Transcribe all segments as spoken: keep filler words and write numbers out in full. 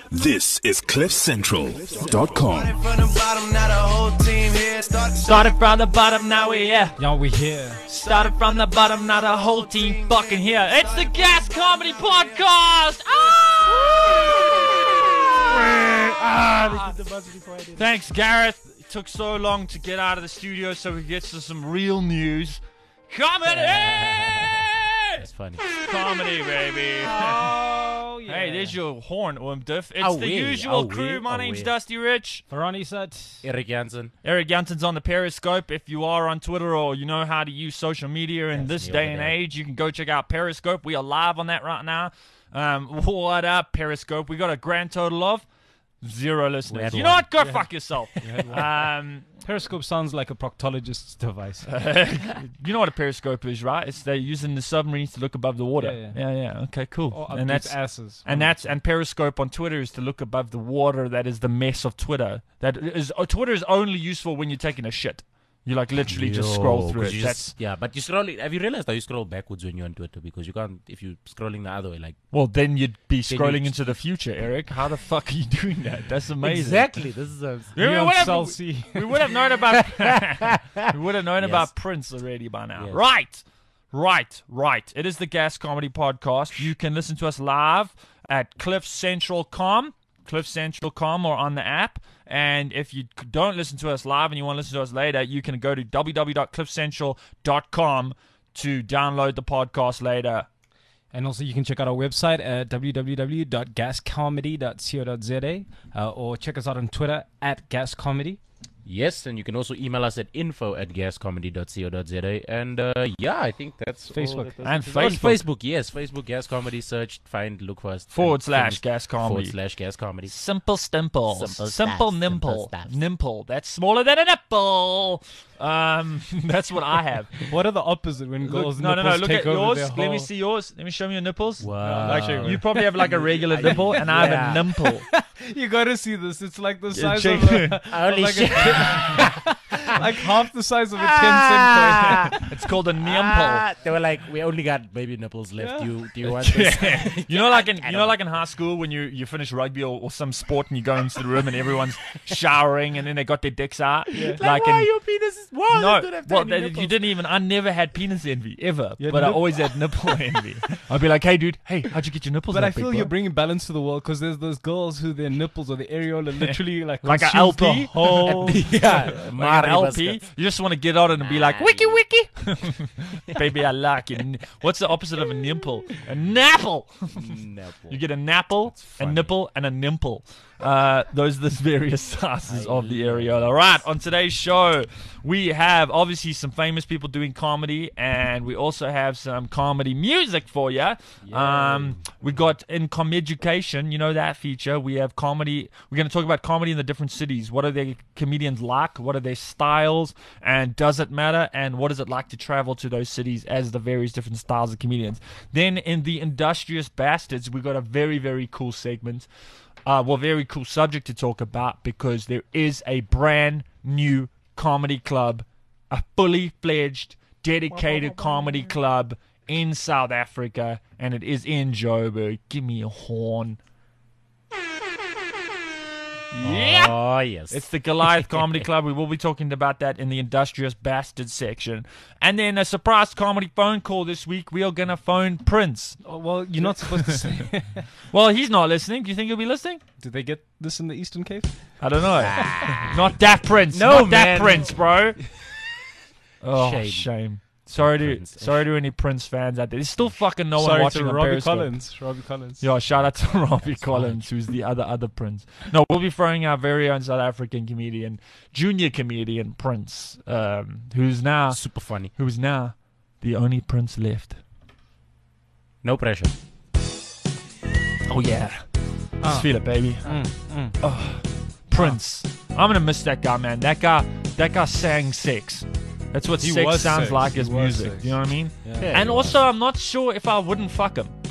This is cliff central dot com. Started from the bottom, now we're here. Now we here. Started from the bottom, now the whole team fucking here. It's the Gas Comedy Podcast. Ah! Thanks, Gareth. It took so long to get out of the studio so we could get to some real news. Comedy! That's funny. Comedy, baby. Oh, yeah. Hey, there's your horn, Oomdif. It's Oh, the wee. usual Oh, crew. wee. My Oh, name's wee. Dusty Rich. Veroni said. Eric Jansen. Eric Jansen's on the Periscope. If you are on Twitter or you know how to use social media in That's this me day over and there. age, you can go check out Periscope. We are live on that right now. Um, what up, Periscope? We got a grand total of zero listeners. had You know one. what? Go fuck yourself. um, Periscope sounds like a proctologist's device. you know what a Periscope is, right? It's they're using the submarines to look above the water. Yeah, yeah. yeah. Okay, cool. Or and updates that's asses. And that's and Periscope on Twitter is to look above the water. That is the mess of Twitter. That is uh, Twitter is only useful when you're taking a shit. You like literally just scroll through it. You That's just, yeah, but you scroll. Have you realized how you scroll backwards when you're on Twitter? Because you can't, if you're scrolling the other way, like. well, then you'd be Then scrolling you- into the future, Eric. How the fuck are you doing that? That's amazing. Exactly. This is a. Yeah, we, Neon would have, Cell C. we would have known about we would have known Yes. about Prince already by now. Yes. Right, right, right. It is the Gas Comedy Podcast. You can listen to us live at cliff central dot com. cliff central dot com or on the app. And if you don't listen to us live and you want to listen to us later, you can go to w w w dot cliff central dot com to download the podcast later. And also, you can check out our website at w w w dot gas comedy dot co dot z a uh, or check us out on Twitter at gascomedy. Yes, and you can also email us at info at gascomedy dot co dot z a. And uh, yeah, I think that's all Facebook. that was- And Oh, Facebook. Facebook, yes, Facebook Gas Comedy. Search, find, look for us. Forward and slash finish- Gas Comedy. Forward slash Gas Comedy. Simple stimple. Simple Simple stuff, nimple. simple stuff. Nimple. That's smaller than a nipple. Um, that's what I have. What are the opposite when Look, girls' no, no, no. nipples Look take at over yours. their Let me whole- see yours. Let me show me your nipples. Wow. Like, you probably have like a regular nipple, and I have Yeah. a nimple. You gotta see this. It's like the Yeah, size check. of, a, Holy of like, shit. a, like half the size of a ten cent coin. It's called a nimple. Ah, they were like, we only got baby nipples left. Yeah. You, do you want this? You know, like in I you don't know, like in high school when you, you finish rugby or, or some sport and you go into the room and everyone's showering and then they got their dicks out. Like, Like why in, your penis is wow, no, you don't have well, tiny that, nipples. you didn't even. I never had penis envy ever, You had but I nip- always had nipple envy. I'd be like, "Hey, dude, hey, how'd you get your nipples?" But that I feel big, you're bro?" bringing balance to the world because there's those girls who their nipples or the areola literally like Like a consumes the L P? whole. yeah, like Mari an L P. biscuits. You just want to get on it and be like, Nah, "Wiki, you- wiki." Baby, I like it. N- What's the opposite of a nimple? A napple. Nipple. You get a napple, a funny. nipple, and a nimple. Uh, those are the various sizes of the areola. Right, on today's show, we have obviously some famous people doing comedy, and we also have some comedy music for you. Um, we got in Comeducation, you know that feature. We have comedy. We're going to talk about comedy in the different cities. What are their comedians like? What are their styles? And does it matter? And what is it like to travel to those cities as the various different styles of comedians? Then in the Industrious Bastards, we got a very, very cool segment. Uh, well, very cool subject to talk about because there is a brand new comedy club, a fully fledged, dedicated comedy club in South Africa, and it is in Joburg. Give me a horn. Yeah! Oh, yes. It's the Goliath Comedy Club. We will be talking about that in the Industrious Bastard section. And then a surprise comedy phone call this week. We are going to phone Prince. Oh, well, you're not supposed to say. Well, he's not listening. Do you think he'll be listening? Did they get this in the Eastern Cape? I don't know. Not that Prince. No, Not that man. Prince, bro. Oh, shame. Shame. Sorry to Prince. sorry to any Prince fans out there. There's still fucking no one Sorry watching to on Robbie Periscope. Collins. Robbie Collins. Yeah, shout out to Robbie Collins, who's the other other Prince. No, we'll be throwing our very own South African comedian, junior comedian Prince, um, who's now super funny. who's now the only Prince left. No pressure. Oh yeah, Ah. just feel it, baby. Mm, mm. Oh, Prince. I'm gonna miss that guy, man. That guy, that guy sang sex. That's what He sex was sounds sex. like He as was music. sex. You know what I mean? Yeah. Yeah. And also, I'm not sure if I wouldn't fuck him. Do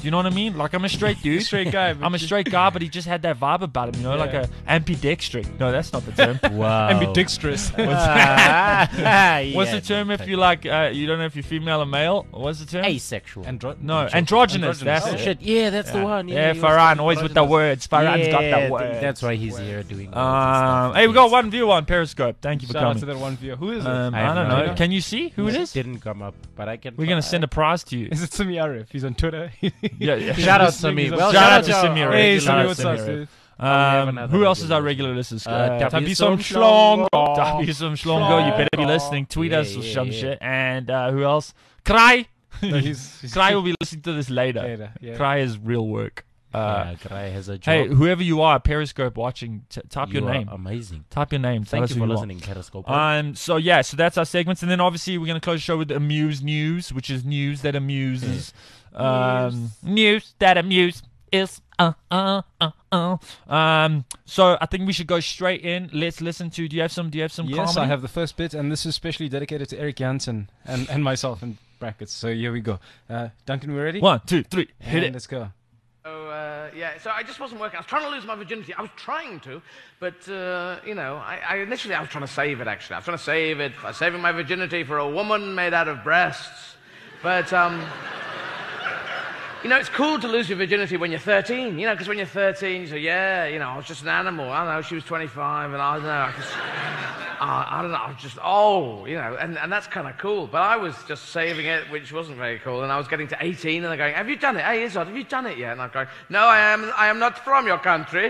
You know what I mean? Like, I'm a straight dude. Straight guy. but I'm a straight guy, but he just had that vibe about him, you know, like Yeah. a ambidextrous. No, that's not the term. Wow. ambidextrous. What's the term if you like, uh, you don't know if you're female or male? What's the term? Asexual. Andro- No, andro- androgynous. That's Oh, it. shit. Yeah, that's the one. Yeah, he was Farhan, always with the androgynous. words. Farhan's got Yeah, the I think words. That's why he's here doing. all Um, this hey, we stuff. got one viewer on Periscope. Thank you for Shout out to coming. that one viewer. Who is it? Um, I I, have don't no know. idea. Can you see who it is? Didn't come up, but I can. We're gonna send a prize to you. Is it Sami Arif? He's on Twitter. Yeah, yeah. Shout out to Listening, me. he's on- Well, Shout out to our- Samir. our Hey, Shout Sami, out what's to up, Samir. dude? Um, another who else is our regular regular listeners? Uh, Uh, W Tabisom Som Schlong. Tabisom Schlongo, you better be listening. Tweet Yeah, us or yeah, some yeah. shit. And uh, who else? Cry. No, he's, he's Cry will be listening to this later. later. Yeah. Cry is real work. Uh, Yeah, Krai has a job. hey, whoever you are, Periscope watching, t- type you your are name. Amazing. Type your name. Tell Thank us you who for you are. listening, Periscope. Um. So yeah. So that's our segments, and then obviously we're gonna close the show with Amuse News, which is news that amuses. Um. News that amuses. Uh, uh, uh, uh. Um. So I think we should go straight in. Let's listen to. Do you have some? Do you have some? Yes, comedy? I have the first bit, and this is specially dedicated to Eric Jansen and, and myself in brackets. So here we go. Uh, Duncan, we ready? One, two, three. Hit And it. Let's go. So, uh, yeah, so I just wasn't working. I was trying to lose my virginity. I was trying to, but, uh, you know, I, I initially I was trying to save it, actually. I was trying to save it. I was saving my virginity for a woman made out of breasts. But, um, you know, it's cool to lose your virginity when you're thirteen, you know, because when you're thirteen, you say, yeah, you know, I was just an animal. I don't know, she was twenty-five, and I don't know, I just, uh, I don't know, I was just, oh, you know, and, and that's kind of cool. But I was just saving it, which wasn't very cool, and I was getting to eighteen, and they're going, have you done it? Hey, Izzard, have you done it yet? And I'm going, no, I am, I am not from your country.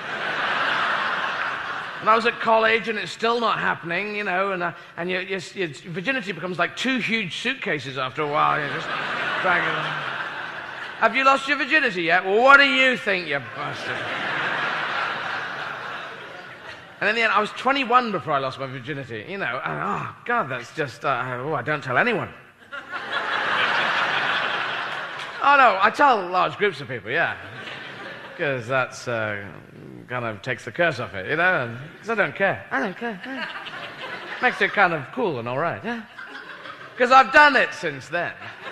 And I was at college, and it's still not happening, you know, and, uh, and your, your, your virginity becomes like two huge suitcases after a while. You're just dragging it on. Have you lost your virginity yet? Well, what do you think, you bastard? And in the end, I was twenty-one before I lost my virginity, you know. And, oh, God, that's just, uh, oh, I don't tell anyone. Oh, no, I tell large groups of people, yeah. Because that's uh, kind of takes the curse off it, you know? Because I don't care. I don't care. Yeah. Makes it kind of cool and all right, yeah? Because I've done it since then.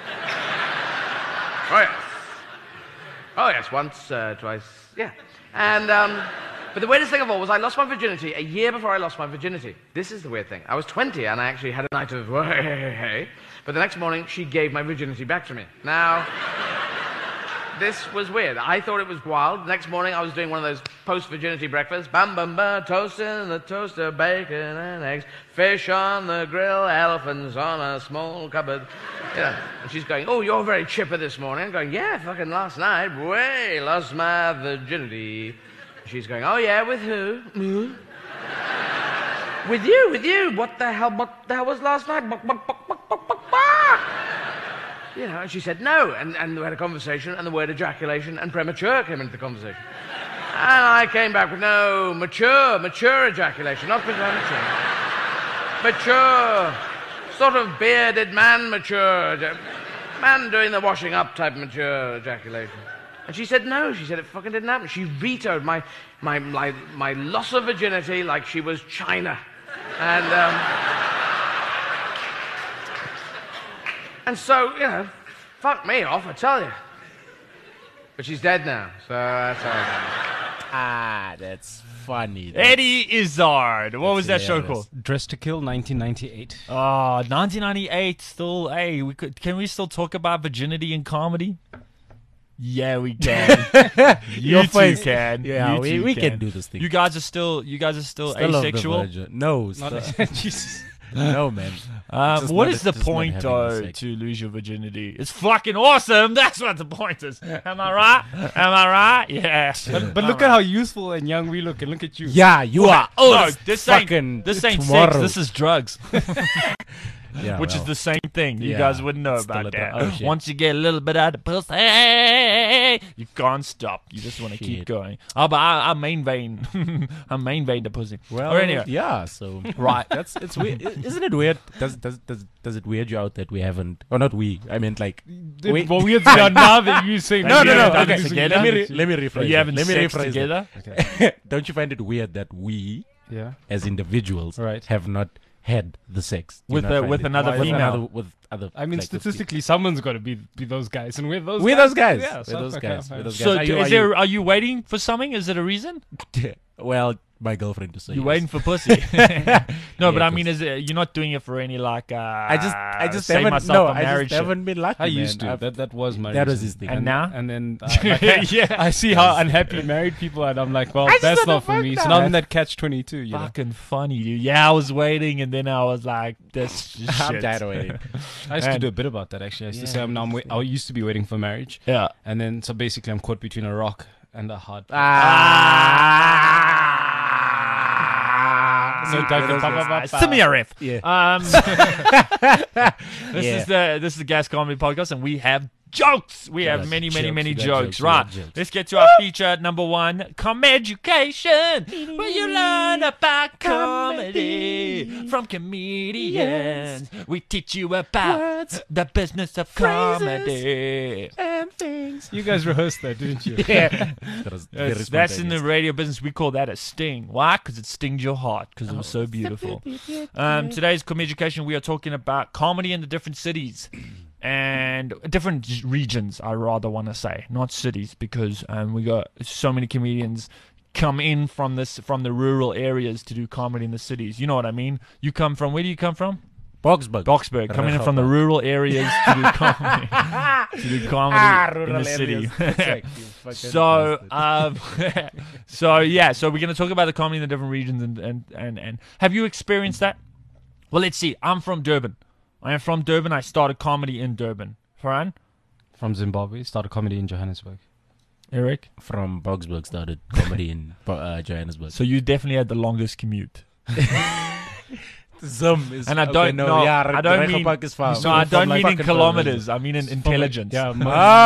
Oh, yes. Oh, yes, once, uh, twice, yeah. And, um, but the weirdest thing of all was I lost my virginity a year before I lost my virginity. This is the weird thing. I was twenty, and I actually had a night of, hey, hey, hey, hey. But the next morning, she gave my virginity back to me. Now, this was weird. I thought it was wild. The next morning, I was doing one of those post-virginity breakfasts. Bam, bam, bam, toast in the toaster, bacon and eggs, fish on the grill, elephants on a small cupboard. You know, and she's going, oh, you're very chipper this morning. I'm going, yeah, fucking last night, way, lost my virginity. She's going, oh, yeah, with who? Me? With you, with you. What the hell, what the hell was last night? Buck, buck, buck, buck, buck, buck, buck. You know, and she said no, and, and we had a conversation, and the word ejaculation and premature came into the conversation. And I came back with no, mature, mature ejaculation, not premature. Mature, sort of bearded man mature, man doing the washing up type mature ejaculation. And she said no, she said it fucking didn't happen. She vetoed my, my, my, my loss of virginity like she was China. And, um... And so, you know, fuck me off, I tell you. But she's dead now, so that's all right. Ah, that's funny. That's Eddie Izzard. What was that show hilarious. called? Dress to Kill, nineteen ninety-eight. Oh, nineteen ninety-eight. Still, hey, we could. Can we still talk about virginity in comedy? Yeah, we can. you Your two face. can. Yeah, You we, two we can do this thing. You guys are still. You guys are still, Still of the asexual. virgin. No, Not still- Jesus. no, man. Um, Just what not- is the just not point, having though, sex. to lose your virginity? It's fucking awesome. That's what the point is. Am I right? Am I right? Yeah. But, but look at how youthful and young we look, and look at you. Yeah, you are. Oh, Oh, no, this this fucking ain't this ain't tomorrow. sex. This is drugs. Yeah, Which is well, the same thing. You yeah, guys wouldn't know it's still about a that. dr- oh, shit. Once you get a little bit out of pussy, you can't stop. You just want to keep Shit. going. Oh, but I, I'm main vein. I'm main vein the pussy. Well, or anyway. yeah. So Right. that's it's weird. I- Isn't it weird? Does does does does it weird you out that we haven't, or not we? I mean, like, wait. Well, weird now, now that you say no, no, you no. haven't done Okay, it together? let me re- let me rephrase. You it. having Let me sex rephrase it. together? Okay. Don't you find it weird that we, Yeah. as individuals, Right. have not had the sex. Do you With not a- find with it? another with female. another- with other. I mean, like, with statistically, someone's got to be be those guys, and we're those. We're guys. those guys. Yeah, We're so those I guys. can't- We're those So guys. Are d- you- is are there? Are you waiting for something? Is it a reason? you- well, my girlfriend to say You're yes. waiting for pussy. no, but I 'cause- mean, is it, you're not doing it for any like? Uh, I just, I just save haven't. myself No, a I marriage just shit. haven't been lucky. I used man. to. I've- That that was my. That was reason. his thing. And now? And then uh, like, Yeah. I see how unhappy married people are, and I'm like, well, I just that's said not the for fuck me. that. So now I'm in that catch twenty-two. You know? Fucking funny, dude. Yeah, I was waiting, and then I was like, "This shit." I'm tired of waiting. I used to And- do a bit about that actually. I used to say Yeah, I'm now. I'm wait- I used to be waiting for marriage, Yeah. and then so basically I'm caught between a rock and a hard. Ah. So Doug can talk about Send me a riff. Yeah. Um, this Yeah. is the this is the Gas Comedy Podcast, and we have jokes. We have Yes, many, many, jokes. many We got jokes. jokes, we Right. got jokes. Let's get to our feature number one, Com Education, where you learn about comedy from comedians. We teach you about the business of comedy. and things. You guys rehearsed that, didn't you? Yeah. That was very That's, that's in the spontaneous. radio business. We call that a sting. Why? Because it stings your heart. Because it was so beautiful. Um, today's Com Education, we are talking about comedy in the different cities and different j- regions. I rather want to say, not cities, because um, we got so many comedians come in from this from the rural areas to do comedy in the cities. You know what I mean? You come from where do you come from? Boxburg. Boxburg, coming in from the rural areas to do comedy, to do comedy Ah, in rural the city. areas. Exactly. Fucking So, bastard. um, so yeah, so we're gonna talk about the comedy in the different regions, and and and and have you experienced that? Well, let's see. I'm from Durban. I am from Durban. I started comedy in Durban. Farhan, From Zimbabwe, started comedy in Johannesburg. Eric. From Boxburg started comedy in Bo- uh, Johannesburg. So you definitely had the longest commute. Zim is And I okay, don't no, know. yeah, I don't Reichenbach mean. is far. No, I from don't like mean in fucking kilometers. I mean in intelligence. Yeah,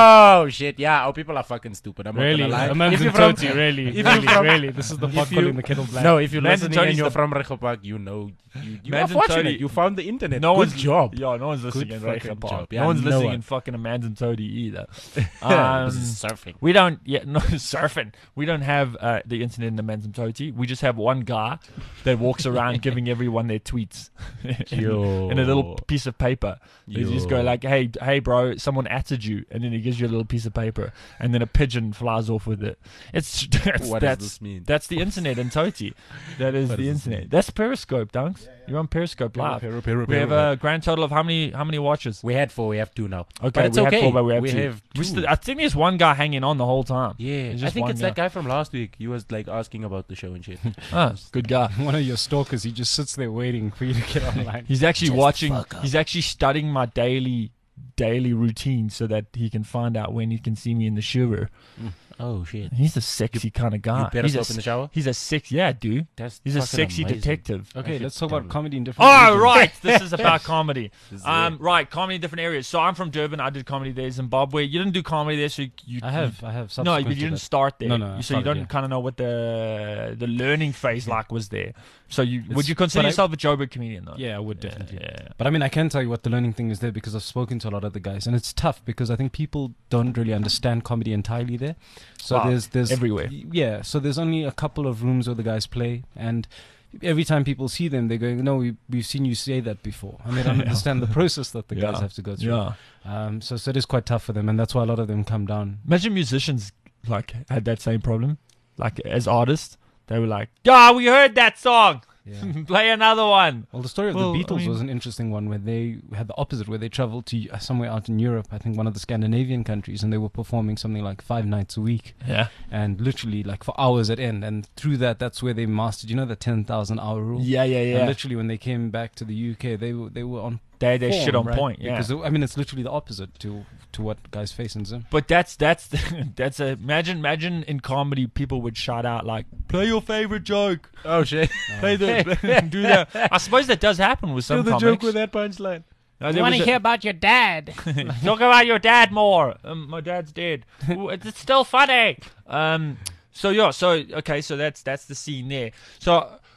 Oh shit! Yeah, oh, people are fucking stupid. I'm really. not gonna lie. A man's If in you're from, Toti, really. if you're really, from- really. This is the pot if you- calling the kettle black. no, if you're Man's in listening and Tony's you're the- from Reichenbach, you know, you, you are Man's in fortunate. Tony- You found the internet. No Good one's job. Yeah, no one's listening Good in fucking Reichenbach. job. No Yeah, one's no listening one. in fucking a man's in Todi either. Yeah, Um, this is surfing. We don't, yeah, no, surfing. We don't have uh, the internet in the Manzimtoti. We just have one guy that walks around giving everyone their tweets in, Yo. in a little piece of paper. They just go Yo. like, hey, hey, bro, someone atted you. And then he gives you a little piece of paper. And then a pigeon flies off with it. It's that's, What does that's, this mean? That's the internet in Toti. That is What the does this internet. mean? That's Periscope, Dunks. You're on Periscope Live. We have a grand total of how many how many watches? We had four. We have two now. Okay, but it's we okay. had four, but we have we two. have We two. still, I think there's one guy hanging on the whole time. yeah, It's I just think one it's that guy from last week. He was like asking about the show and shit. Ah, good guy. One of your stalkers, he just sits there waiting for you to get online. He's actually Just watching. fuck up. He's actually studying my daily daily routine so that he can find out when he can see me in the shower. Oh shit! He's a sexy kind of guy. You better he's a, stop in the shower. He's a sex. Yeah, dude. That's He's a fucking sexy amazing. detective. Okay, should let's talk about download. comedy in different Oh, regions. right. This is about comedy. This is Um, it. right. Comedy in different areas. So I'm from Durban. I did comedy there. Zimbabwe. You didn't do comedy there, so you. you I have, I have. No, subsequent but you to didn't that. start there. No, no, I So you started don't here. kind of know what the the learning phase like was there. So you would It's- you consider but I- yourself a Joburg comedian though? Yeah, I would Yeah, definitely. yeah. But I mean, I can tell you what the learning thing is there because I've spoken to a lot of the guys, and it's tough because I think people don't really understand comedy entirely there. So Wow, there's there's everywhere. Yeah, so there's only a couple of rooms where the guys play, and every time people see them, they're going, "No, we, we've seen you say that before," and they don't understand the process that the guys Yeah. have to go through. Yeah. Um, so so it is quite tough for them, and that's why a lot of them come down. Imagine musicians like had that same problem. Like as artists, they were like, "Yeah, we heard that song. Yeah. Play another one." Well, the story of Well, the I Beatles mean- was an interesting one where they had the opposite, where they traveled to uh, somewhere out in Europe, I think one of the Scandinavian countries, and they were performing something like five nights a week, Yeah. and literally like for hours at end. And through that, that's where they mastered, you know, the ten thousand hour rule. Yeah, yeah, And yeah. literally, when they came back to the U K, they were they were on They they form, shit on right? point. Yeah. Because I mean, it's literally the opposite to to what guys face in Zim. But that's that's the, that's a imagine imagine in comedy people would shout out like, "Play your favorite joke." Oh shit! Play the do that. I suppose that does happen with some Do the comics. joke with that punchline. Uh, there was a- about your dad? Talk about your dad more. Um, my dad's dead. Ooh, it's it's still funny. Um. So yeah. So okay. So that's that's the scene there. So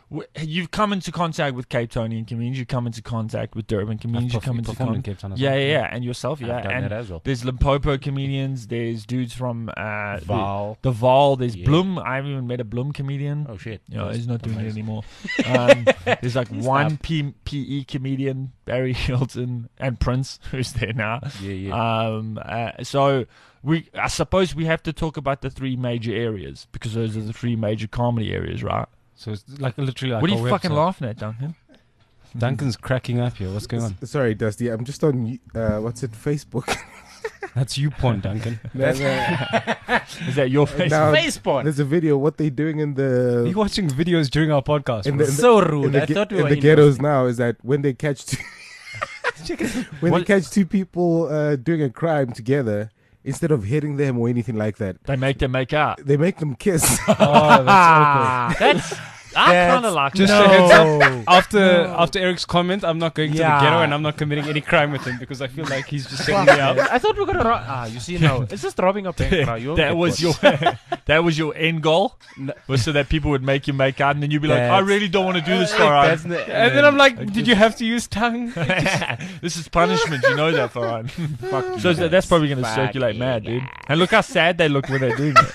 w- you've come into contact with Cape Townian comedians. You come into contact with Durban comedians. You perf- come into performed in con- Cape Town as yeah, well. yeah, yeah, and yourself, yeah, I've done and that as well. there's Limpopo comedians. There's dudes from uh, the, Val. the Val. There's Yeah. Bloom. I haven't even met a Bloom comedian. Oh shit. Yeah, That's he's not doing it amazing. anymore. Um, there's like He's one up. P- PE comedian, Barry Hilton, and Prince, who's there now. Yeah, yeah. Um, uh, so we, I suppose, we have to talk about the three major areas because those are the three major comedy areas, right? So it's like literally like what are a you fucking website. laughing at, Duncan? Duncan's cracking up here. What's going on? S- Sorry, Dusty. I'm just on uh, what's it, Facebook. That's you porn, Duncan. No, no. Is that your face? Now, Face porn. there's a video. What they doing in Are you the watching videos during our podcast? in bro? the, in the, So in rude. the, I ge- thought we in were the in ghettos now is that when they catch two, when What- they catch two people uh, doing a crime together, instead of hitting them or anything like that, They make them make out. they make them kiss. Oh, that's awkward. That's I kind of like Just that. a heads up. After after Eric's comment, I'm not going to Yeah. the ghetto and I'm not committing any crime with him because I feel like he's just setting me up. I thought we were gonna rob. Ah, you see now. It's just robbing a bank. Bro. You'll That get was caught. your that was your end goal, No. was so that people would make you make out, and then you'd be like, "I That's- really don't want to do this, Farhan." That's the- And then I'm like, did you have to use tongue? This is punishment, you know that, Farhan. So that- that's probably going to circulate mad, dude. And look how sad they look when they're doing it.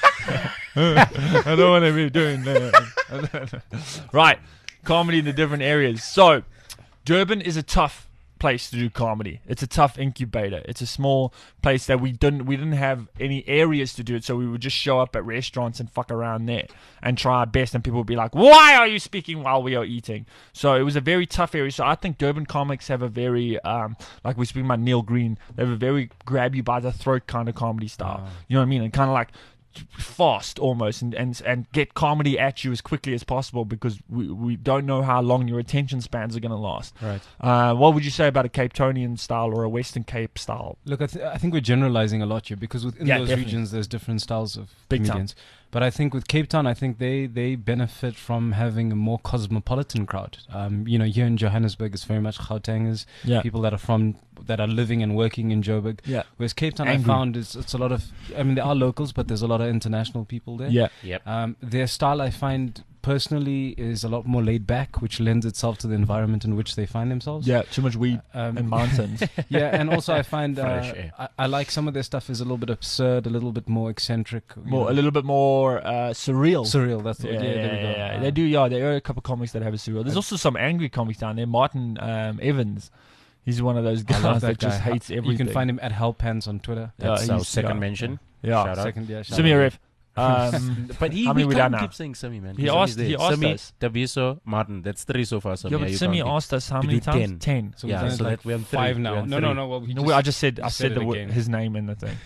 I don't want to be doing that. Right, comedy in the different areas. So, Durban is a tough place to do comedy. It's a tough incubator. It's a small place that we didn't we didn't have any areas to do it, so we would just show up at restaurants and fuck around there and try our best, and people would be like, "Why are you speaking while we are eating?" So it was a very tough area. So I think Durban comics have a very um like we're speaking about Neil Green, they have a very grab you by the throat kind of comedy style. You know what I mean? And kind of like fast almost, and, and and get comedy at you as quickly as possible because we, we don't know how long your attention spans are going to last. Right. Uh, what would you say about a Cape Townian style or a Western Cape style? Look, I, th- I think we're generalizing a lot here because within Yeah, those definitely. regions there's different styles of Big time. comedians. But I think with Cape Town, I think they, they benefit from having a more cosmopolitan crowd. Um, you know, here in Johannesburg, it's very much Gautengers, Yeah. people that are from, that are living and working in Joburg. Yeah. Whereas Cape Town, Angry. I found is it's a lot of, I mean, there are locals, but there's a lot of international people there. Yeah. Yep. Um, their style, I find personally, is a lot more laid back, which lends itself to the environment in which they find themselves. Yeah. Too much weed Um, and mountains. yeah, and also I find uh, Fresh air. I, I like some of their stuff is a little bit absurd, a little bit more eccentric, you More, know. a little bit more uh, surreal. surreal. That's the Yeah, yeah, yeah, there we go. yeah, Uh, They do, yeah. There are a couple of comics that have a surreal. There's also some angry comics down there. Martin um, Evans, he's one of those I guys love that, that guy. just hates everything. You can find him at Hellpants on Twitter. Yeah, That's our he's- second yeah. mention. Yeah. Shout out. Second, yeah. shout Send me a out. ref. Um, But he How we many we can't done now? keep saying Simi, man. He Simi's asked- there. he asked Simi, us. Daviso, Martin. That's three so far. Simi. yeah, but you Simi can't keep- asked us how to many do times? ten. Ten. So Yeah, we've so done that like we're on three. five We're now. on No, no, three. no. Well, we No, just I just said I said said it the, wo- again. his name in the thing.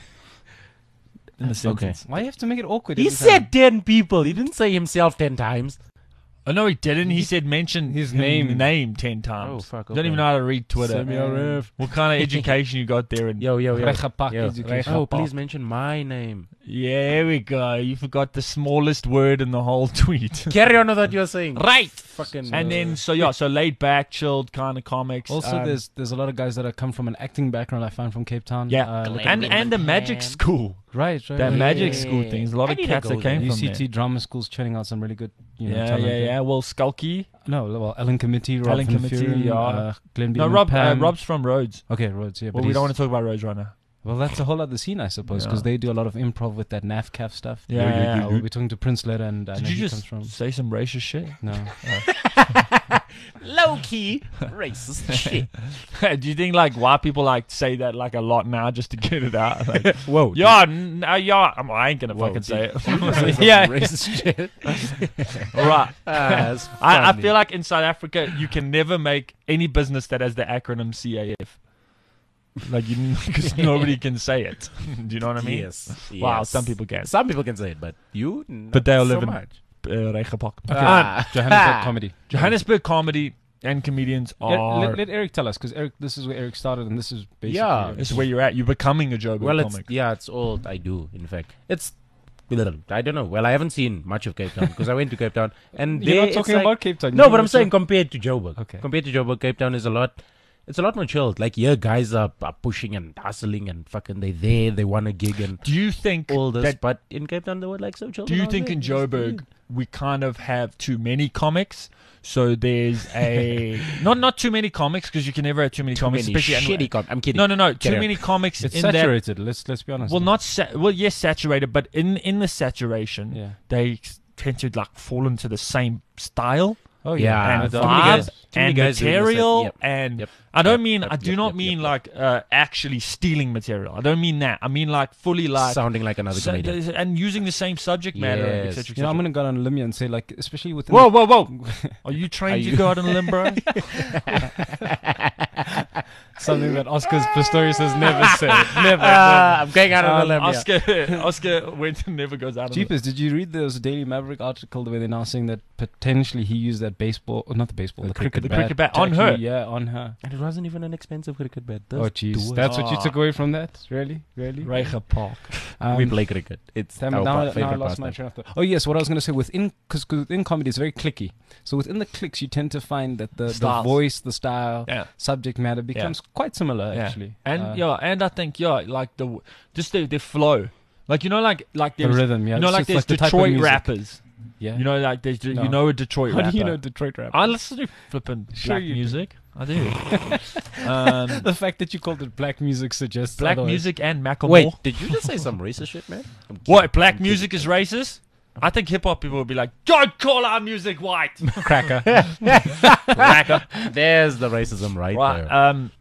In the sentence. Why you have to make it awkward? He every said time? ten people. He didn't say himself ten times. Oh no, he didn't. He said mention his his name. name ten times. Oh, fuck, Don't okay. even know how to read Twitter. Send me a ref. What kind of education you got there? And Yo, yo, yo. Regapak Yo. education. Oh, please mention my name. yeah, here we go. You forgot the smallest word in the whole tweet. Carry on with what you're saying. Right. Fucking. And then so yeah, so laid back, chilled kind of comics. Also, Um, there's there's a lot of guys that have come from an acting background. I find from Cape Town. yeah, Uh, look at and the- and the magic school. right, right. That right. magic Yeah. school thing. There's a lot I of need to cats go that came there. U from C there. T drama schools churning out some really good, you know, Yeah, talent yeah, there. yeah. Well, Skulky. No, well, Ellen Committee, Rob Ellen van Committee, Vuren, yeah. uh, Glenn No, Beaman, Rob. Uh, Pam. Rob's from Rhodes. Okay, Rhodes. Yeah, but Well, we he's- don't want to talk about Rhodes right now. Well, that's a whole other scene, I suppose, because Yeah. they do a lot of improv with that N A F C A F stuff. Yeah, yeah, yeah. Uh, we'll be talking to Prince later, and I Did know you he just comes from. say some racist shit? No, Low key racist shit. Do you think like white people like say that like a lot now just to get it out? Like, Whoa. yeah, n- uh, yeah. I'm, I ain't gonna Whoa, fucking say it. yeah. Racist shit. All right. Ah, that's I, I funny. feel like in South Africa you can never make any business that has the acronym C A F. Like you, because nobody can say it. Do you know what I mean? Yes. Wow, yes. some people can. Some people can say it, but you. But they'll not live so in- much. Uh, Regenbach. okay. Ah. Johannesburg comedy. Johannesburg comedy and comedians Yeah, are. let, let Eric tell us, because Eric, this is where Eric started, and this is basically. Yeah. This is where you're at. You're becoming a Joburg Well, it's comic. yeah, it's all I do. In fact, it's. I don't know. Well, I haven't seen much of Cape Town because I went to Cape Town, and You're there not it's talking like- about Cape Town. No, You're but I'm talking saying about- compared to Joburg. Okay. Compared to Joburg, Cape Town is a lot. It's a lot more chilled. Like here, guys are, are pushing and hustling and fucking they there. They want a gig and Do you think all this. that? but in Cape Town, they were like so chill. Do you think in Joburg we kind of have too many comics. So there's a not not too many comics because you can never have too many Too comics. many especially shitty com- I'm kidding. No, no, no. Get Too out. many comics It's in that. saturated. Let's let's be honest. Well, not sa- well, yes, saturated, but in in the saturation, Yeah. they tend to like fall into the same style Oh Yeah, and too many vibe guys- too many and guys doing the same- material yep. and Yep. I don't Yep. mean Yep. I do Yep. not Yep. mean Yep. like uh, actually stealing material. I don't mean that. I mean like fully like Sounding like another so- comedian. and using the same subject matter, Yes. et cetera, et You know, I'm cetera. gonna go on a limb here and say, like, especially within. Whoa, whoa, whoa! Are you trained Are to you- go out on a limb, bro? something that Oscar Pistorius has never said. Never. Ah, I'm going out on a Um, limb. yeah. Oscar, Oscar went and never goes out. On a Jeepers, did you read this Daily Maverick article where they're now saying that potentially he used that baseball, or not the baseball, the, cricket, the bat, cricket bat to on actually- her? Yeah, on her. And it wasn't even an expensive cricket bat. Oh, jeez. That's what you Ah. took away from that? Really? Really? Reiger Park. Um, we play cricket. It's Damn, our now, pa- I- now I favorite lost my pastime. train of thought. Oh yes, what I was going to say within because within comedy it's very clicky. So within the clicks, you tend to find that the, the Styles. voice, the style, Yeah. subject matter becomes quite similar Yeah. actually. And Uh, yeah, and I think yeah, like the just the, the flow, like you know, like like the there's rhythm, yeah. you know, It's like just there's the type of Detroit music. rappers. Yeah. You know, like there's No. you know a Detroit How rapper. do you know Detroit rap? I listen to flipping Sure black you do. music. I do. um, the fact that you called it black music suggests black otherwise. music and Macklemore. Wait, did you just say some racist shit, man? I'm kidding. What? Black I'm music kidding. is racist? I think hip hop people would be like, don't call our music white. cracker. Cracker. There's the racism right, Right. there. Um,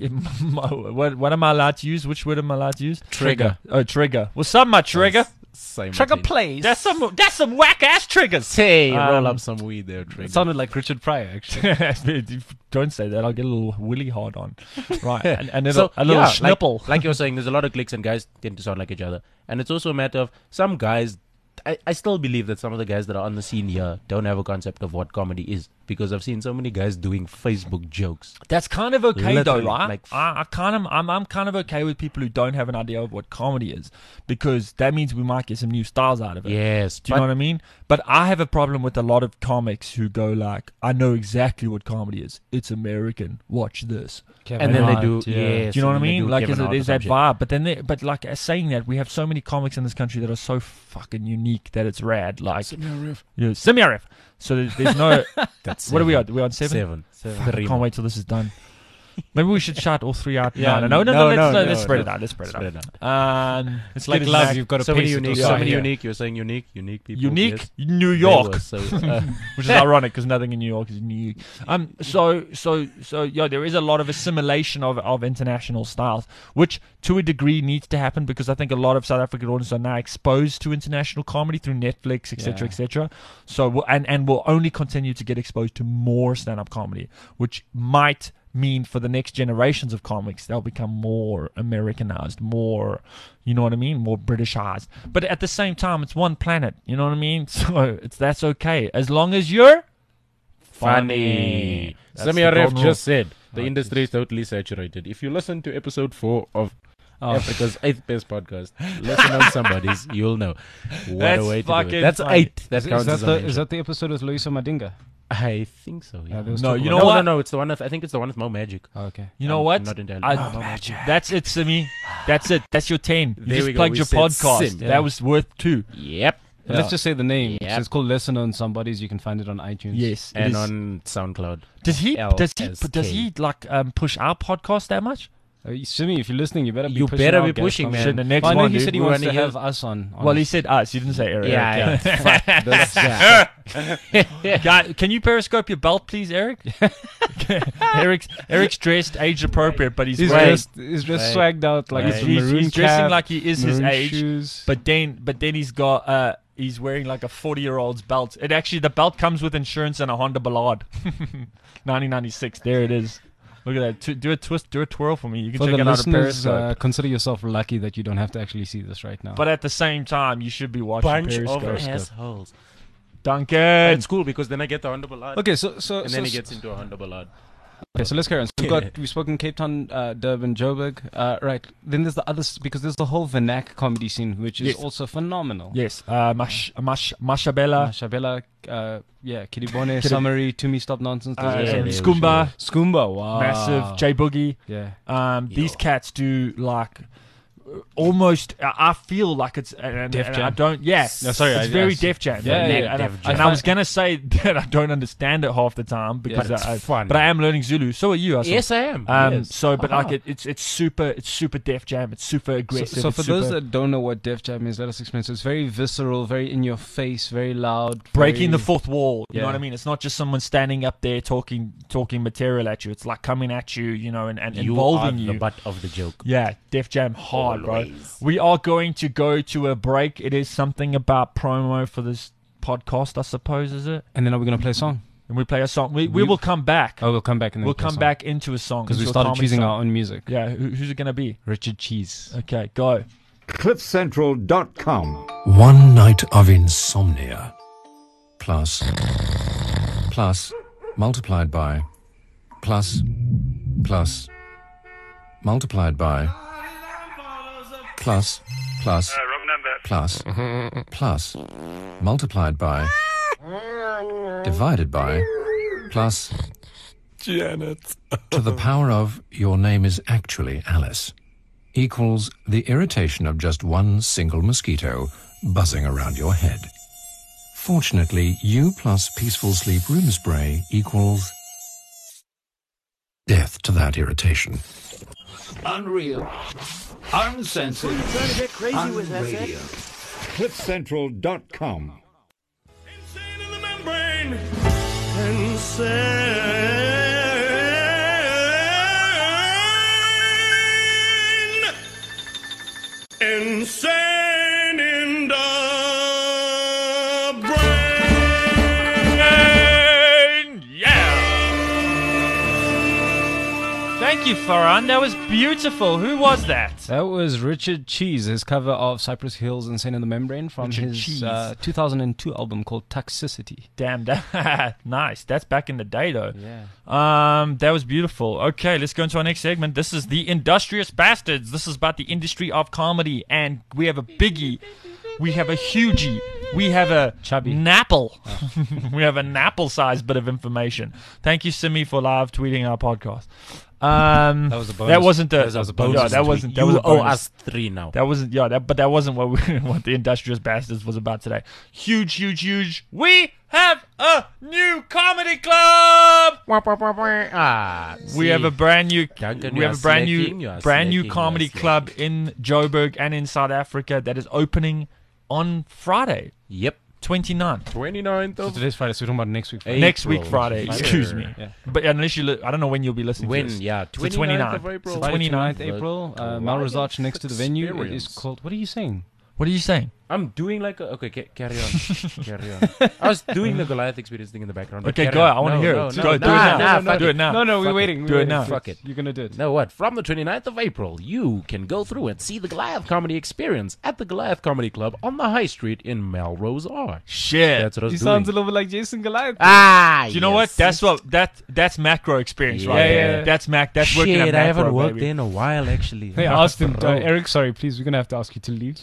what what am I allowed to use? Which word am I allowed to use? Trigger. Oh, trigger. What's up, my trigger? Same Trigger thing. plays. That's some that's some whack ass triggers. Hey, roll Um, up some weed there, Trigger. It sounded like Richard Pryor actually. Don't say that. I'll get a little willy hard on. Right. And, and So, it'll, a little yeah, schnipple. Like, like you were saying, there's a lot of clicks and guys tend to sound like each other. And it's also a matter of some guys. I, I still believe that some of the guys that are on the scene here don't have a concept of what comedy is because I've seen so many guys doing Facebook jokes. That's kind of okay Literally, though, right? like- I, I kind of, I'm, I'm kind of okay with people who don't have an idea of what comedy is because that means we might get some new styles out of it. Yes. Do you know what I mean? But I have a problem with a lot of comics who go like, I know exactly what comedy is. It's American. Watch this. And then they do, yeah. yes. Do you know what I and then they mean? do Like, Kevin there's, Hart or there's some that shit. vibe. But then, they, but like uh, saying that, we have so many comics in this country that are so fucking unique that it's rad. Like, yeah, Semi-Arif. So there's, there's no. That's What are we seven. on? We're on seven. Seven. Fuck, I Three can't more. wait till this is done. Maybe we should shout all three out. Yeah, no, no, no, no, no, let's, no, no, no, let's spread no. it out. Let's spread it Spread out. it out. Um, It's let's like get it love. back. You've got to So pace many it unique, or so Yeah, many yeah. unique. You're saying unique, unique people. Unique yes. New They York. were so, uh, Which is ironic because nothing in New York is new. Um, so, so, so, yeah, there is a lot of assimilation of, of international styles, which to a degree needs to happen because I think a lot of South African audiences are now exposed to international comedy through Netflix, et cetera, Yeah. et cetera. So, we'll, and and will only continue to get exposed to more stand-up comedy, which might mean for the next generations of comics they'll become more Americanized, more, you know what I mean, more Britishized. But at the same time, it's one planet, you know what I mean. So it's that's okay as long as you're funny. That's the Semi-Arif golden rule. just said the Oh, industry is totally saturated. If you listen to episode four of Oh. Africa's eighth best podcast, listen on somebody's, you'll know. What That's a way to do fucking it. That's funny. eight. That Is, is counts that as a the, mention. is that the episode with Loisa Madinga? I think so. Yeah. Yeah, there was No, talk you about know no, what? no, no. It's the one. Of, I think it's the one with Mo Magic. Oh, okay. You know I'm- what? I'm not entirely- I- Mo Magic. That's it, Simi. That's it. That's your ten. You There just we go. plugged We your said podcast. Sim. That Yeah. was worth two. Yep. But Let's just say the name. Yep. So it's called Lesser Known Somebodies. You can find it on iTunes. Yes. it And is. on SoundCloud. does he? L Does he? S Does K. he like um, push our podcast that much? Uh, Simi, if you're listening, you better be You pushing better our be guests pushing, on. man. Shit, the next Well, I know one, he dude. said he We wants to wanna hear- have us on. on Well, his- he said us. You didn't say Eric. Yeah, Okay. yeah. Fuck this guy. Guy, can you periscope your belt, please, Eric? Eric's Eric's dressed age appropriate, but he's, He's wearing, dressed, he's dressed Right. swagged out like Right. it's a he's, maroon he's dressing cap, like he is his maroon age. shoes. But then, but then he's got uh, he's wearing like a forty-year-old's belt. It actually the belt comes with insurance and a Honda Ballard, nineteen ninety-six. There it is. Look at that. T- do a twist, do a twirl for me. You can For check the it out on listeners, Periscope. uh, consider yourself lucky that you don't have to actually see this right now. but at the same time, you should be watching Bunch Periscope. of assholes. Duncan. But it's cool because then I get the Honda Ballard. okay, so so And so, then he gets into a Honda Ballard. okay, so let's carry on. So we've got we've spoken Cape Town, uh, Durban, Joburg. Uh, right. Then there's the others because there's the whole Vernac comedy scene, which is Yes. also phenomenal. Yes. Uh, Mash, Mash, Mashabella. Uh, Shabella, uh, yeah, Kiribone, Kiri- Summary, To Me Stop Nonsense. Uh, those guys yeah, are- they- Skumba. Skoomba, wow, Massive. J Boogie. yeah. Um, these Yo. cats do like almost. I I feel like it's and, Def and Jam? I don't. Yeah, No, sorry, it's I- very I- Def Jam. Yeah, and, yeah, and, Def I, Jam. and I was gonna say that I don't understand it half the time because But it's I, fun. but I am learning Zulu. So are you? I saw. Yes, I am. Um, yes. So, but Aha. like it, it's it's super it's super Def Jam. It's super So, aggressive. so it's for super those that don't know what Def Jam is, let us explain. So it's very visceral, very in your face, very loud, breaking the very- fourth wall. You know Yeah. what I mean? It's not just someone standing up there talking talking material at you. It's like coming at you, you know, and, and you involving are you. the butt of the joke. Yeah, Def Jam hard, Always. bro. We are going to go to a break. It is something about promo for this podcast, I suppose, is it? And then are we gonna play a song? And we play a song. We we, We- will come back. Oh, we'll come back and then we'll play a come song. back into a song because we into a started comedy choosing song. our own music. Yeah, who, who's it gonna be? Richard Cheese. Okay, go. cliff central dot com. One night of insomnia plus plus multiplied by plus plus multiplied by plus plus plus plus multiplied by divided by plus Janet. to the power of your name is actually Alice equals the irritation of just one single mosquito buzzing around your head. Fortunately, you plus peaceful sleep room spray equals death to that irritation. Unreal. Uncensored. Trying to get crazy with that, Radio. cliff central dot com. Insane in the membrane. Insane. Insane in the brain. Yeah. Thank you, Farhan. That was beautiful. Who was that? That was Richard Cheese, his cover of Cypress Hill's Insane in the Membrane from Richard his Cheese. uh, two thousand two album called Toxicity. Damn, that nice. That's back in the day, though. Yeah. Um, that was beautiful. Okay, let's go into our next segment. This is the Industrious Bastards. This is about the industry of comedy, and we have a biggie, we have a hugie, we have a Chubby. napple, we have a napple-sized bit of information. Thank you, Simi, for live tweeting our podcast. Um, That was a That bonus. wasn't a. That was a bonus Yeah, that tweet. wasn't. That you was a owe bonus. us three now. That wasn't, yeah, that, but that wasn't what we, what the Industrious Bastards was about today. Huge, huge, huge. We have a new comedy club. ah, We have a brand new, Duncan, we you have are a brand slacking, new, you are brand new slacking, you are comedy slacking. club in Joburg and in South Africa that is opening on Friday, Yep. twenty-ninth. twenty-ninth So of today's Friday, so we're talking about next week. Friday. April. Next week Friday. Friday. Excuse me. Yeah. But unless you, li- I don't know when you'll be listening when? to this. Yeah, It's the twenty-ninth of twenty-ninth. April. It's the Friday, twenty-ninth. twenty-ninth April. Uh, Goliath Melrose Arch next to the venue. It is Experience. called. What are you saying? What are you saying? I'm doing like a, okay, ca- carry on, carry on. I was doing the Goliath experience thing in the background. but Okay, carry go. on. I want to No, hear no, it. no, Go, no, do it nah, now. nah, do fuck it now. No, no, Fuck we're it. waiting. We're Do it waiting. now. Fuck it. You're gonna do it. Know what? From the twenty-ninth of April, you can go through and see the Goliath Comedy Experience at the Goliath Comedy Club on the High Street in Melrose Arch. Shit. That's what I was He doing. sounds a little bit like Jason Goliath. ah, Do you know what? yes. That's what that that's macro experience, Yeah, right? yeah, there. yeah. That's Mac. That's working at Shit, macro, I haven't worked baby. there in a while, actually. Hey, I asked him, uh, Bro. Eric, sorry, please, we're gonna have to ask you to leave.